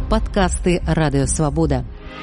Падкасты Радыёвабода.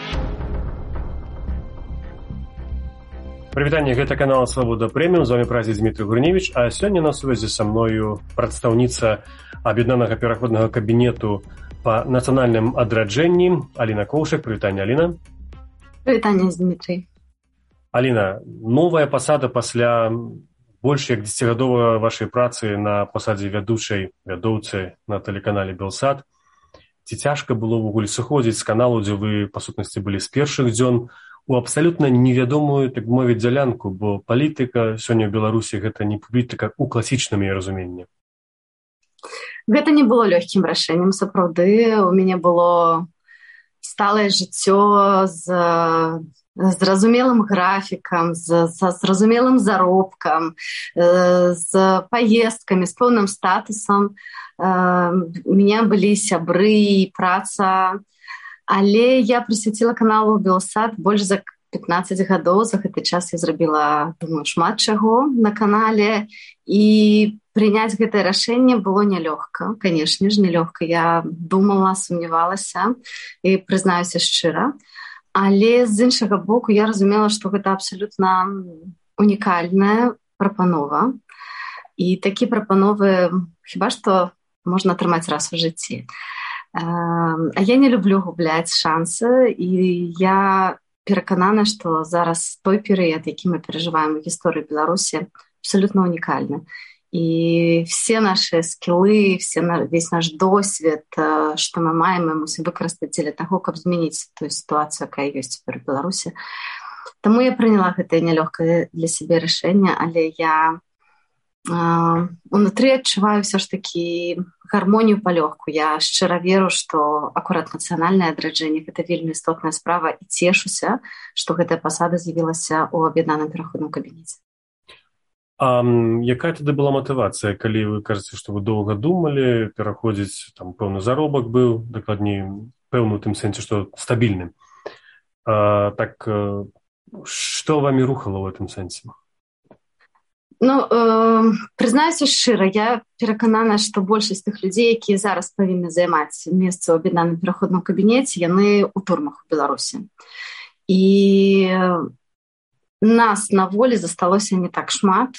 Прывітанне, гэта канал Свабода Прэміум, з вами празі Дмітрий Гурневич, а сёння на сувязі са мною прадстаўніца Аб'яднанага пераходнага кабінету па нацыянальным адраджэнні Аліна Коўшак. Прывітанне, Аліна. Прывітанне, Дмітрий. Аліна, новая пасада пасля больш як 10гадовай вашай працы на пасадзе вядоўцы на тэлеканале Белсат. Ці цяжка было ўвогуле сыходзіць з каналу, дзе вы, па сутнасці, былі з першых дзён, у абсалютна невядомую, так мовіць, дзялянку, бо палітыка сёння ў Беларусі гэта не палітыка ў класічным яе разуменні. Гэта не было лёгкім рашэннем, сапраўды. У мяне было сталае жыццё з зразумелым графікам, з зразумелым заробкам, з паездкамі, з пэўным статусам. У меня былі сябры і праца, але я прысвяціла каналу Белсат больш за 15 гадоў. За гэты час я зрабіла, думаю, шмат чаго на канале, і прыняць гэтае рашэнне было нялёгка. Канешне ж, нялёгка. Я думала, сумнявалася і прызнаюся шчыра. Але з іншага боку я разумела, што гэта абсалютна унікальная прапанова. І такія прапановы хіба што можна атрымаць раз у жыцці. А я не люблю губляць шансы, і я пераканана, што зараз той перыяд, які мы перажываем у гісторыі Беларусі, абсалютна унікальны. І все наши скілы, весь наш досвед, што мы маем, мы мусім выкарыстаць дзеля таго, каб змяніць тую сітуацыю, якая ёсць цяпер у Беларусі. Таму я прыняла гэтае нялёгкае для сябе рашэнне, але я унутры адчуваю ўсё ж такі гармонію палёгку. Я шчыра веру, што акурат нацыянальнае адраджэнне гэта вельмі істотная справа, і цешуся, што гэтая пасада з'явілася ў аб'яднаным пераходным кабінеце. А якая тады была матывацыя, калі вы кажаце, што вы доўга думалі, пераходзіць, там пэўны заробак быў, дакладней, пэўны ў тым сэнсе, што стабільны. Так, што вамі рухала ў гэтым сэнсе? Ну, прызнаюся шчыра, я пераканана, што большасць тых людзей, якія зараз павінны займаць месца ў аб'яднаным пераходным кабінеце, яны ў турмах у Беларусі. І нас на волі засталося не так шмат.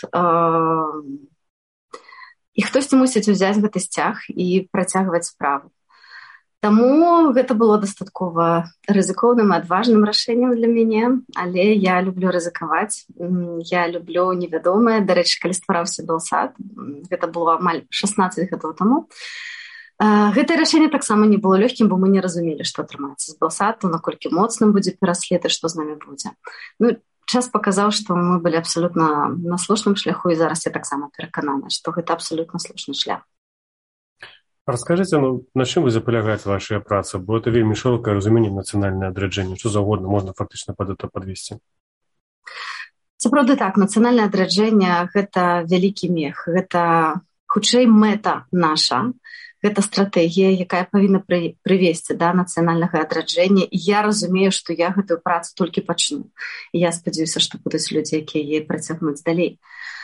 І хтосьці мусіць узяць гэты сцяг і працягваць справу. Таму гэта было дастаткова рызыкоўным і адважным рашэннем для мяне, але я люблю рызыкаваць, я люблю невядомае. Дарэчы, калі ствараўся Белсат, гэта было амаль 16 гадоў таму, гэтае рашэнне таксама не было лёгкім, бо мы не разумелі, што атрымаецца з Белсату, наколькі моцным будзе пераслед і што з намі будзе. Ну, час паказаў, што мы былі абсалютна на слушным шляху, і зараз я таксама пераканана, што гэта абсалютна слушны шлях. Раскажыце, на чым вы запалягаеце вашая праца, бо это вельмі шырокае разуменне нацыянальнае адраджэнне, што заўгодна можна фактычна пад это падвесці. Сапраўды так, нацыянальнае адраджэнне гэта вялікі мех, гэта хутчэй мэта наша, гэта стратэгія, якая павінна прывесці да нацыянальнага адраджэння, і я разумею, што я гэтую працу толькі пачну. І я спадзяюся, што будуць людзі, якія яе працягнуць далей.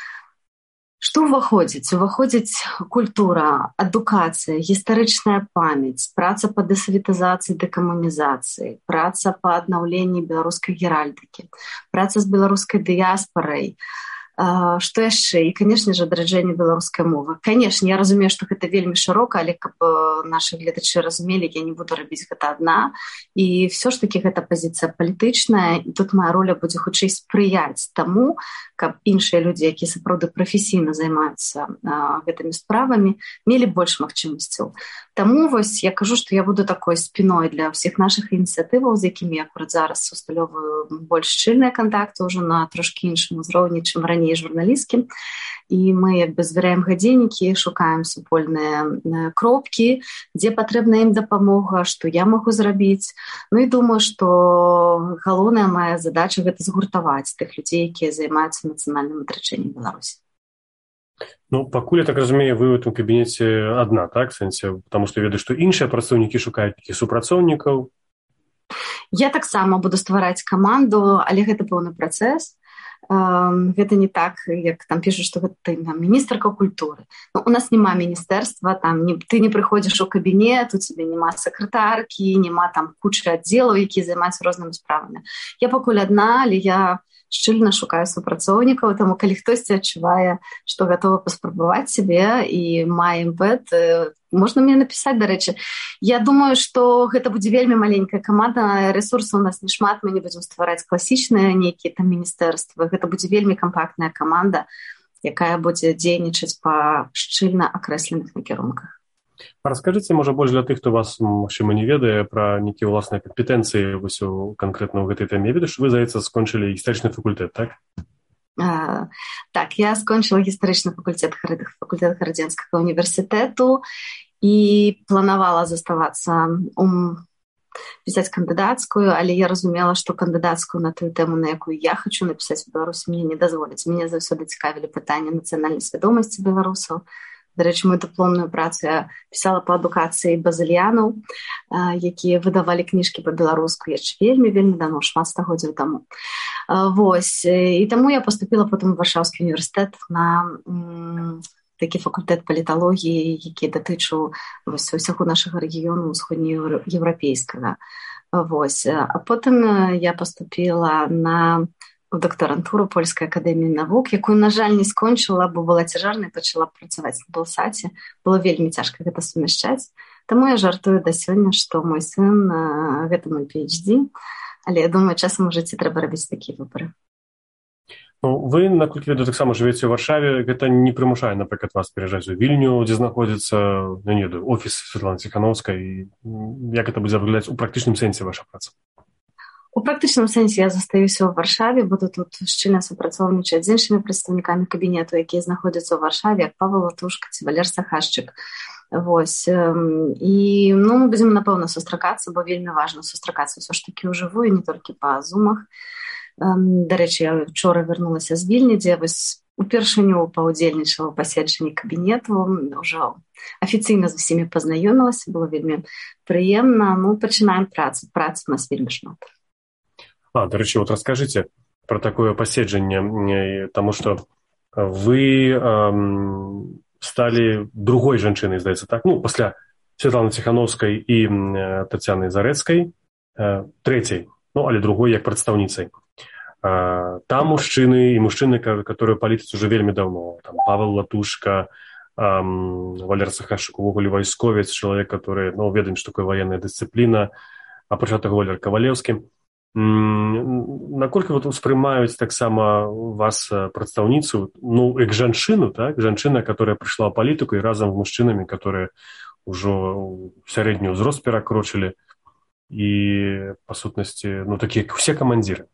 Што ўваходзіць? Уваходзіць культура, адукацыя, гістарычная памяць, праца па дэсавітызацыі, дэкамунізацыі, праца па аднаўленні беларускай геральдыкі, праца з беларускай дыяспарай, што яшчэ? І, канешне ж, адраджэнне беларускай мовы. Канешне, я разумею, што гэта вельмі шырока, але каб нашы гледачы разумелі, я не буду рабіць гэта адна. І ўсё ж такі гэта пазіцыя палітычная, і тут моя роля будзе хутчэй спрыяць таму, каб іншыя людзі, якія сапраўды прафесійна займаюцца гэтымі справамі, мелі больш магчымасцяў. Таму вось я кажу, што я буду такой спіной для ўсіх нашых ініцыятываў, з якімі я акурат зараз усталёўваю больш шчыльныя кантакты ўжо на трошкі іншым узроўні, чым раней журналісцкім. І мы як бы збіраем гадзіннікі, шукаем супольныя кропкі, дзе патрэбна ім дапамога, што я магу зрабіць. Ну і думаю, што галоўная моя задача гэта згуртаваць тых людзей, якія займаюцца нацыянальным адраджэннем Беларусі. Ну, пакуль, я так разумею, вы ў гэтым кабінеце адна, так, сэнсе? Потому што ведаю, што іншыя працаўнікі шукаюць такіх супрацоўнікаў. Я таксама буду ствараць каманду, але гэта пэўны працэс. Гэта не так, як там пішуць, што гэта міністрка культуры. У нас няма міністэрства, ты не прыходзіш у кабінет, у цябе няма сакратаркі, няма там кучы аддзелаў, якія займаюцца рознымі справамі. Я пакуль адна, але я шчыльна шукаю супрацоўнікаў, таму калі хтосьці адчувае, што гатовы паспрабаваць сябе і мае імпэт, можна мне напісаць, дарэчы. Я думаю, што гэта будзе вельмі маленькая каманда, рэсурсаў у нас не шмат, мы не будзем ствараць класічныя нейкія там міністэрствы. Гэта будзе вельмі кампактная каманда, якая будзе дзейнічаць па шчыльна акрэсленых накірунках. Раскажыце, можа, больш для тых, хто вас, магчыма, не ведае пра нейкія ўласныя кампетэнцыі канкрэтна ў гэтай тэме. Я ведаю, што вы, здаецца, скончылі гістарычны факультэт, так? Так, я скончыла гістарычны факультэт Гарадзенскага універсітэту і планавала заставацца пісаць кандыдацкую, але я разумела, што кандыдацкую на тую тэму, на якую я хачу напісаць у Беларусі, мне не дазволяць. Мяне заўсёды цікавілі пытанні нацыянальнай свядомасці беларусаў. Дарэчы, мою дыпломную працу я пісала па адукацыі базыльянаў, якія выдавалі кніжкі па-беларуску яшчэ вельмі давно, шмат стагоддзяў таму. І таму я паступіла потым у Варшаўскі універсітэт на такі факультэт паліталогіі, які датычыў усяго нашага рэгіёну усходнееўрапейскага. А потым я паступіла у дактарантуру Польскай акадэміі навук, якую, на жаль, не скончыла, бо была цяжарнай, пачала працаваць на Белсаце. Было вельмі цяжка гэта сумяшчаць. Таму я жартую да сёння, што мой сын гэта мой PhD, але я думаю, часам у жыцці трэба рабіць такія выбары. Вы, наколькі ведаю, таксама жывеце ў Варшаве, гэта не прымушае, напрыклад, вас пераязджаць у Вільню, дзе знаходзіцца, офіс Святланы Ціханаўскай. Як гэта будзе выглядаць у практычным сэнсе ваша праца? У практычным сэнсе я застаюся ў Варшаве, буду тут шчыльна супрацоўнічаць з іншымі прадстаўнікамі кабінету, якія знаходзяцца ў Варшаве, як Павел Латушка ці Валер Сахашчык. І мы будзем, напэўна, сустракацца, бо вельмі важна сустракацца ўсё ж такі ўжывую, не толькі па зумах. Дарэчы, я вчора вярнулася з Вільні, дзе упершыню паўдзельнічала ў паседжанні кабінету, ўжо афіцыйна з усімі пазнаёмілася, было вельмі прыемна. Пачынаем працу у нас вельмі шмат. Дарэчы, раскажыце пра такое паседжанне, таму што вы сталі другой жанчынай, здаецца, так? Пасля Святланы Ціханаўскай і Тацяны Зарэцкай, трэцяй, але другой як прадстаўніцай. Там мужчыны, которые палітыцы ўжо вельмі даўно. Там Павел Латушка, Валер Сахашчык, увогуле вайсковец, чалавек, который, ведаем, што такое ваенная дысцыпліна, апрача таго Валер Кавалеўскі. Наколькі успрымаюць таксама вас прадстаўніцу, як жанчыну, так? Жанчына, которая прыйшла ў палітыку і разам з мужчынамі, которые ўжо сярэдні ўзрост перакрочылі і, па сутнасці, такія, як усе камандзіры.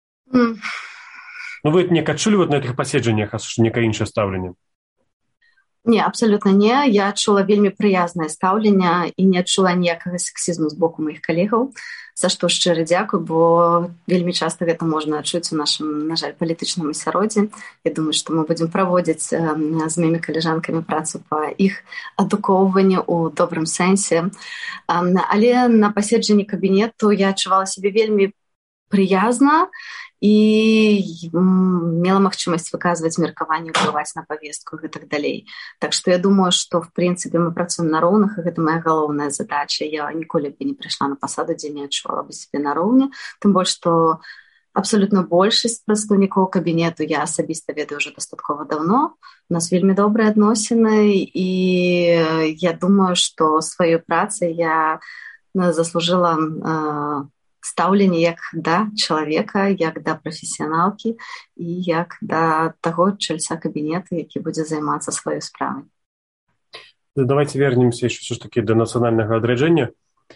Вы неяк адчулі на гэтых паседжаннях некае іншае стаўленне? Не, абсалютна не. Я адчула вельмі прыязнае стаўленне і не адчула ніякага сексізму з боку маіх калегаў, за што шчыра дзякуй, бо вельмі часта гэта можна адчуць у нашым, на жаль, палітычным асяроддзі. Я думаю, што мы будзем праводзіць з маімі калежанкамі працу па іх адукоўванні ў добрым сэнсе. Але на паседжанні кабінету я адчувала сябе вельмі прыязна і мела магчымасць выказваць меркаванне, ўплываць на павестку і гэтак далей. Так што я думаю, што, в прынцыпе, мы працуем на роўных, і гэта моя галоўная задача. Я ніколі б не прыйшла на пасаду, дзе не адчувала бы сябе на роўні. Тым больш, што абсалютна большасць прадстаўнікоў кабінету я асабіста ведаю ўжо дастаткова даўно. У нас вельмі добрыя адносіны, і я думаю, што сваёй працай я заслужыла стаўленне як да чалавека, як да прафесіяналкі і як да таго чальца кабінета, які будзе займацца сваёй справай. Давайте вернемся еще все ж таки до нацыянальнага адраджэння.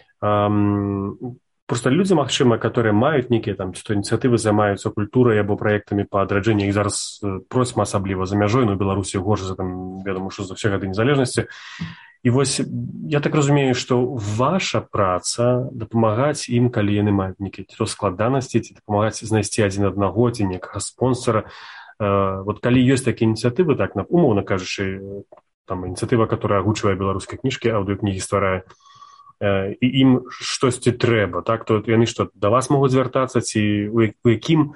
Просто людзі, магчыма, которые маюць нейкія там што ініцыятывы, займаюцца культурай або праектамі па адраджэнні, іх зараз процьма асабліва за мяжой, у Беларусі горш за там, вядома, што за ўсе гады незалежнасці. І вось, я так разумею, што ваша праца дапамагаць ім, калі яны маюць нейкія складанасці, ці дапамагаць знайсці адзін аднаго, ці некага спонсора. Калі ёсць такія ініцыятывы, так, умоўна кажучы, там ініцыятыва, которая агучвае беларускія кніжкі, аўдыёкнігі стварае, і ім штосьці трэба, так, то яны што, да вас могуць звяртацца, ці у якім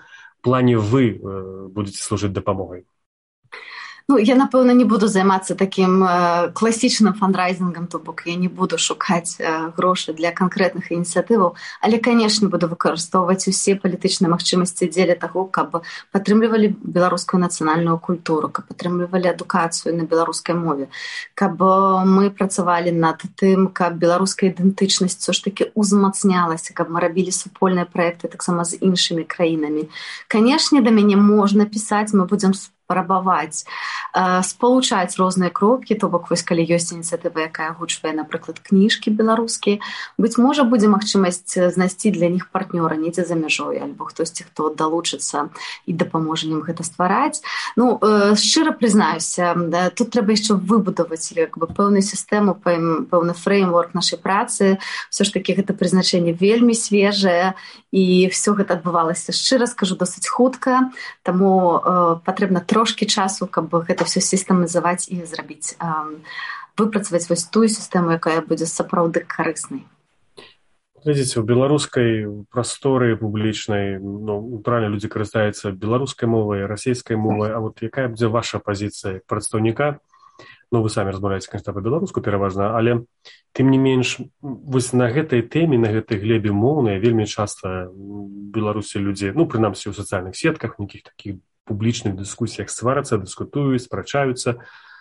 плане вы будете служыць дапамогай? Ну, я, напэўна, не буду займацца такім класічным фандрайзінгам, то бок я не буду шукаць грошы для канкрэтных ініцыятываў, але, канешне, буду выкарыстоўваць усе палітычныя магчымасці дзеля таго, каб падтрымлівалі беларускую нацыянальную культуру, каб падтрымлівалі адукацыю на беларускай мове, каб мы працавалі над тым, каб беларуская ідэнтычнасць ўсё ж такі узмацнялася, каб мы рабілі супольныя праекты таксама з іншымі краінамі. Канешне, да мяне можна пісаць, мы будзем спрабаваць спалучаць розныя кропкі, то бок вось калі ёсць ініцыятыва, якая агучвае, напрыклад, кніжкі беларускія, быць можа, будзе магчымасць знайсці для них партнёра недзе за мяжой, альбо хтосьці, хто далучыцца і дапаможа ім гэта ствараць. Ну, шчыра прызнаюся, тут трэба яшчэ выбудаваць пэўную сістэму, пэўны фреймворк нашай працы. Всё ж такі гэта прызначэнне вельмі свежае, і все гэта адбывалася, шчыра скажу, досыць хутка, таму патрэбна трошкі часу, каб гэта все сістэмазаваць і зрабіць, выпрацаваць вось тую сістэму, якая будзе сапраўды карыснай. Глядзіце, у беларускай прасторы публічнай, ну, правильно, людзі карыстаюцца беларускай мовай, расійскай мовай, а вот якая будзе ваша пазіцыя як прадстаўніка? Ну, вы самі размаўляеце, конечно, па-беларуску пераважна, але тым не менш, вось на гэтай тэме, на гэтай глебе моўнай вельмі часта беларусі людзі, ну, прынамсі ў сацыяльных сетках, нейкіх такіх публічных дыскусіях сварацца, дыскутуюць, спрачаюцца.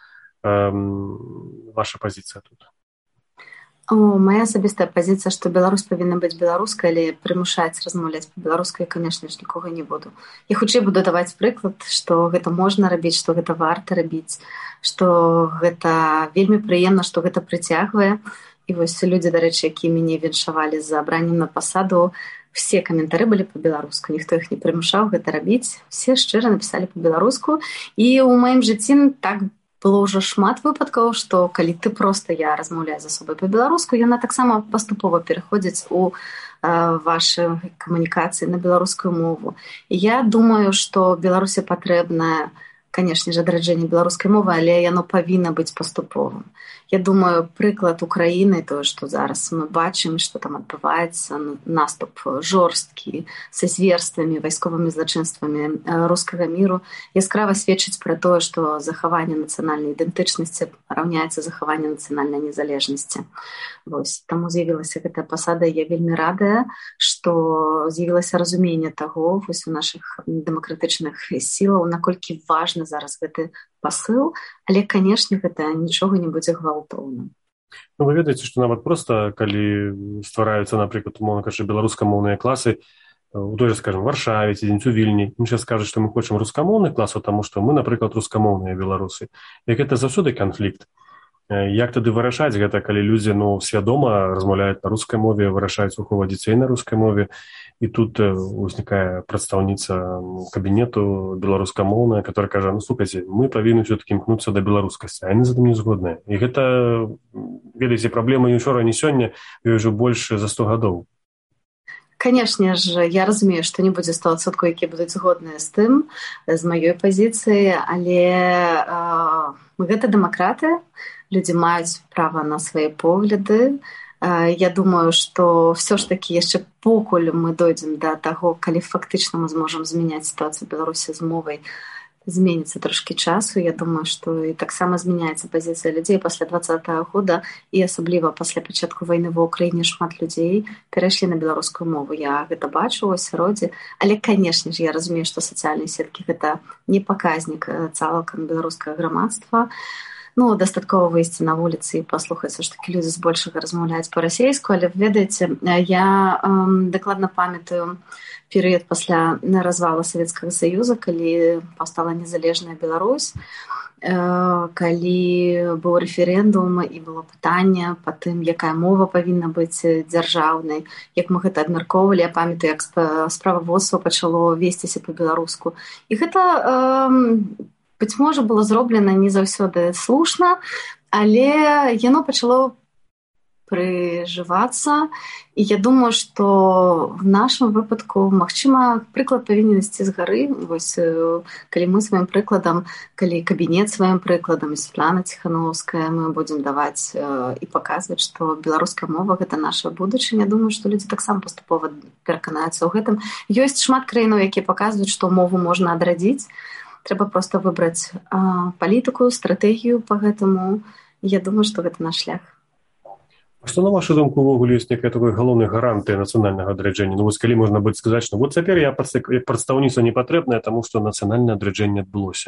Ваша пазіцыя тут? Моя асабістая пазіцыя, што Беларусь павінна быць беларускай, але прымушаць размаўляць па-беларускай, канешне ж, нікога не буду. Я хутчэй буду даваць прыклад, што гэта можна рабіць, што гэта варта рабіць, што гэта вельмі прыемна, што гэта прыцягвае. І вось людзі, дарэчы, якія мяне віншавалі за абраннем на пасаду, все каментары былі па-беларуску, ніхто іх не прымушаў гэта рабіць, все шчыра напісалі па-беларуску. І ў маім жыцці так было ўжо шмат выпадкаў, што калі ты проста я размаўляю з асобай па-беларуску, яна таксама паступова пераходзіць у вашы камунікацыі на беларускую мову. І я думаю, што Беларусі патрэбна, канешне ж, адраджэнне беларускай мовы, але яно павінна быць паступовым. Я думаю, прыклад Украіны, тое, што зараз мы бачым, што там адбываецца наступ жорсткі са зверствамі, вайсковымі злачынствамі рускага міру, яскрава сведчыць пра тое, што захаванне нацыянальнай ідэнтычнасці раўняецца захаванню нацыянальнай незалежнасці. Вось, таму з'явілася гэтая пасада, я вельмі радая, што з'явілася разуменне таго вось у нашых дэмакратычных сілаў, наколькі важны зараз гэты пасыл, але, канешне, гэта нічога не будзе гвалтоўным. Ну, вы ведаеце, што нават проста, калі ствараюцца, напрыклад, умоўна кажучы, беларускамоўныя класы, у той же, скажем, Варшаве ці дзень у Вільні, ім зараз кажуць, што мы хочам рускамоўных класаў, таму што мы, напрыклад, рускамоўныя беларусы. І гэта заўсёды канфлікт. Як тады вырашаць гэта, калі людзі, ну, свядома размаўляюць на рускай мове, вырашаюць выхоўваць дзяцей на рускай мове, і тут узнікае прадстаўніца кабінету беларускамоўная, которая кажа, ну, слухайце, мы павінны ўсё-такі імкнуцца да беларускасці, а яны з гэтым не згодныя. І гэта, ведаеце, праблема не ўчора, не сёння, і ўжо больш за 100 гадоў. Канешне ж, я разумею, што не будзе 100%, якія будуць згодныя з тым, з маёй пазіцыі, але гэта дэмакраты, людзі маюць права на свае погляды. Я думаю, што ўсё ж такі яшчэ покуль мы дойдзем да таго, калі фактычна мы зможам змяняць сітуацыю Беларусі з мовай, зменіцца трошкі часу. Я думаю, што і таксама змяняецца пазіцыя людзей пасля 2020 года, і асабліва пасля пачатку вайны ва ўкраіне шмат людзей перайшлі на беларускую мову. Я гэта бачу ў асяроддзі, але, канешне ж, я разумею, што сацыяльныя сеткі гэта не паказнік цалкам беларускага грамадства. Ну, дастаткова выйсці на вуліцы і паслухаць, што такі людзі збольшага размаўляюць па-расейску, але, ведаеце, я дакладна памятаю перыяд пасля развала Савецкага Саюза, калі паўстала незалежная Беларусь, калі быў рэферэндум і было пытанне па тым, якая мова павінна быць дзяржаўнай, як мы гэта абмяркоўвалі. Я памятаю, як справаводства пачало весціся па-беларуску. І гэта, быць можа, было зроблена не заўсёды слушна, але яно пачало прыжывацца. І я думаю, што в нашым выпадку, магчыма, прыклад павінен ісці з гары. Вось, калі мы сваім прыкладам, калі кабінет сваім прыкладам, Светлана Ціхановская, мы будзем даваць і паказваць, што беларуская мова — гэта наша будучыня. Думаю, што людзі таксама паступова пераканаюцца ў гэтым. Ёсць шмат краінаў, якія паказваюць, што мову можна адрадзіць. Трэба проста выбраць палітыку, стратэгію па гэтаму. Я думаю, што гэта наш шлях. А што, на вашу думку, увогуле ёсць некая такой галоўнай гарантыя нацыянальнага адраджэння? Ну, вось калі можна будзе сказаць, што вот цяпер я прадстаўніцтва не патрэбнае, таму што нацыянальнае адраджэнне адбылося.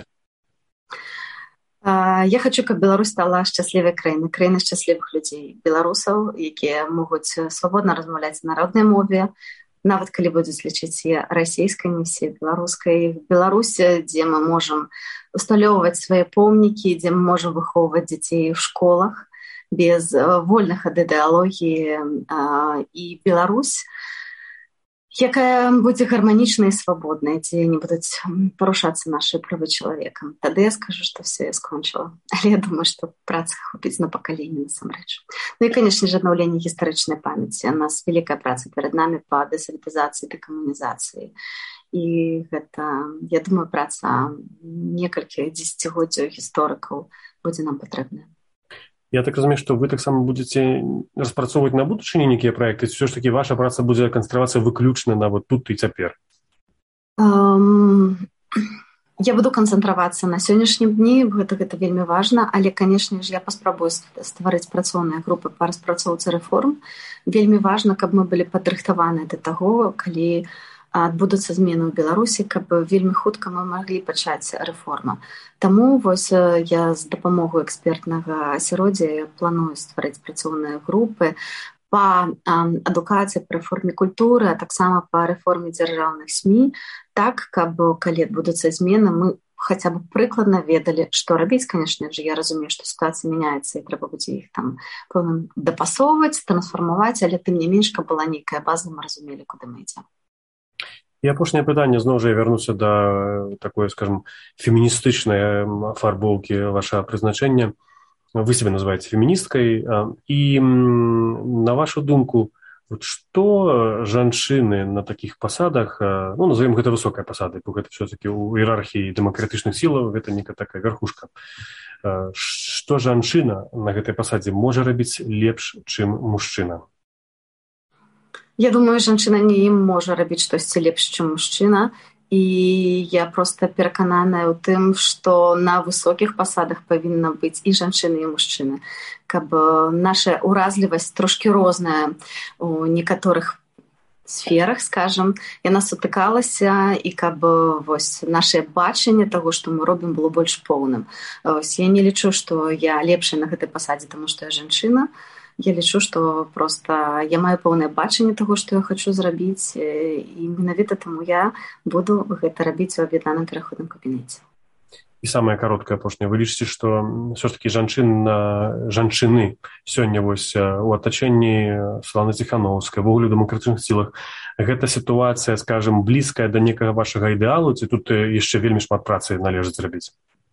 Я хачу, каб Беларусь стала шчаслівай краінай, краінай шчаслівых людзей, беларусаў, якія могуць свабодна размаўляць на роднай мове, нават калі будуць лічыць расійскай місіяй, беларускай. Беларусь, дзе мы можам усталёўваць свае помнікі, дзе мы можам выхоўваць дзяцей у школах, без вольных ад ідэалогіі, і Беларусь, якая будзе гарманічнай і свабоднай, дзе не будуць парушацца нашы правы чалавека. Тады я скажу, што все, я скончыла. Але я думаю, што працы хопіць на пакаленне насамрэч. Ну і, канешне ж, аднаўленне гістарычнай памяці. У нас вялікая праца перад намі па дэсаветызацыі, дэкамунізацыі. І гэта, я думаю, праца некалькіх дзесяцігоддзяў гісторыкаў будзе нам патрэбная. Я так разумею, што вы таксама будзеце распрацоўваць на будучыні нейкія праекты, ці ўсё ж такі ваша праца будзе канцэнтравацца выключна на вот тут і цяпер? Я буду канцэнтравацца на сённяшнім дні, гэта вельмі важна, але, канешне ж, я паспрабую стварыць працоўныя групы па распрацоўцы рэформ. Вельмі важна, каб мы былі падрыхтаваныя да таго, калі адбудуцца змены ў Беларусі, каб вельмі хутка мы маглі пачаць рэформа. Таму вось я з дапамогай экспертнага асяроддзя планую стварыць працоўныя групы па адукацыі, па рэформе культуры, а таксама па рэформе дзяржаўных СМІ, так, каб калі адбудуцца змены, мы хаця б прыкладна ведалі, што рабіць. Канешне ж, я разумею, што сітуацыя мяняецца і трэба будзе іх там пэўна дапасоўваць, трансфармаваць, але тым не менш, каб была нейкая база, мы разумелі, куды мы ідзем. І апошняе пытанне, зноў жа я вярнуся да такой, скажем, феміністычнай афарбоўкі вашага прызначэння. Вы сябе называеце феміністкай. І на вашу думку, што жанчыны на такіх пасадах, ну, назовем гэта высокай пасадай, бо гэта все-таки ў іерархіі дэмакратычных сілаў, гэта некая такая верхушка. Што жанчына на гэтай пасадзе можа рабіць лепш, чым мужчына? Я думаю, жанчына не можа рабіць штосьці лепш, чым мужчына. І я проста перакананая ў тым, што на высокіх пасадах павінна быць і жанчыны, і мужчыны. Каб наша ўразлівасць трошкі розная у некаторых сферах, скажам, яна сутыкалася, і каб вось наше бачанне таго, што мы робім, было больш поўным. Вось я не лічу, што я лепшая на гэтай пасадзе, таму што я жанчына. Я лічу, што проста я маю пэўнае бачанне таго, што я хачу зрабіць, і менавіта таму я буду гэта рабіць у аб'яднаным пераходным кабінеце. І самае кароткае апошняе. Вы лічыце, што ўсё ж такі жанчыны сёння вось у атачэнні Светланы Ціхановскай, ввогуле ў дэмакратычных сілах, гэта сітуацыя, скажам, блізкая да некага вашага ідэалу, ці тут яшчэ вельмі шмат працы належыць зрабіць?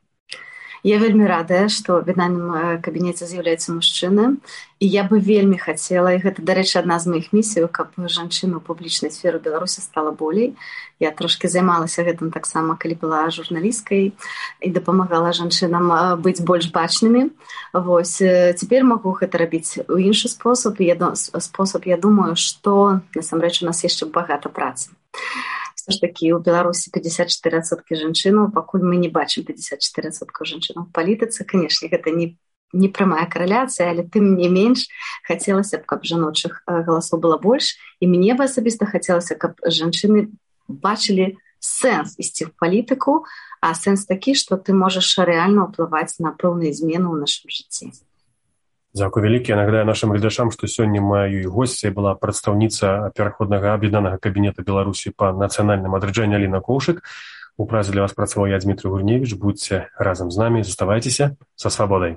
Я вельмі радая, што ў аб'яднаным кабінеце з'яўляецца мужчына, і я бы вельмі хацела, і гэта, дарэчы, адна з маіх місій, каб жанчына ў публічнай сферы ў Беларусі стала болей. Я трошкі займалася гэтым таксама, калі была журналісткай, і дапамагала жанчынам быць больш бачнымі. Вось, цяпер магу гэта рабіць у іншы спосаб, я думаю, што, насамрэч, у нас яшчэ багата працы. Все ж таки у Беларусі 54% жанчынаў, пакуль мы не бачым 54% жанчынаў у палітыцы. Канешне, гэта не прамая карэляцыя, але тым не менш хацелася б, каб жаночых галасоў было больш, і мне бы асабіста хацелася, каб жанчыны бачылі сэнс ісці ў палітыку, а сэнс такі, што ты можаш рэальна ўплываць на пэўныя змены ў нашым жыцці. Дзякуй вялікі. Я нагадаю нашым гледачам, што сёння маёй госцяй была прадстаўніца пераходнага аб'яднанага кабінета Беларусі па нацыянальным адраджэнні Аліна Коўшык. У празе для вас працаваў я, Дмітрый Гурневіч. Будьце разам з намі, заставайцеся са свабодай.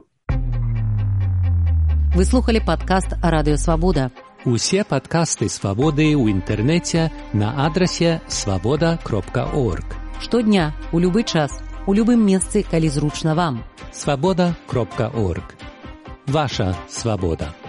Вы слухали падкаст Радыё Свабода. Усе падкасты Свабоды ў інтэрнэце на адрасе свабода.орг. Штодня, у любы час, у любым месцы, калі зручна вам. Свабода.орг. Ваша свабода.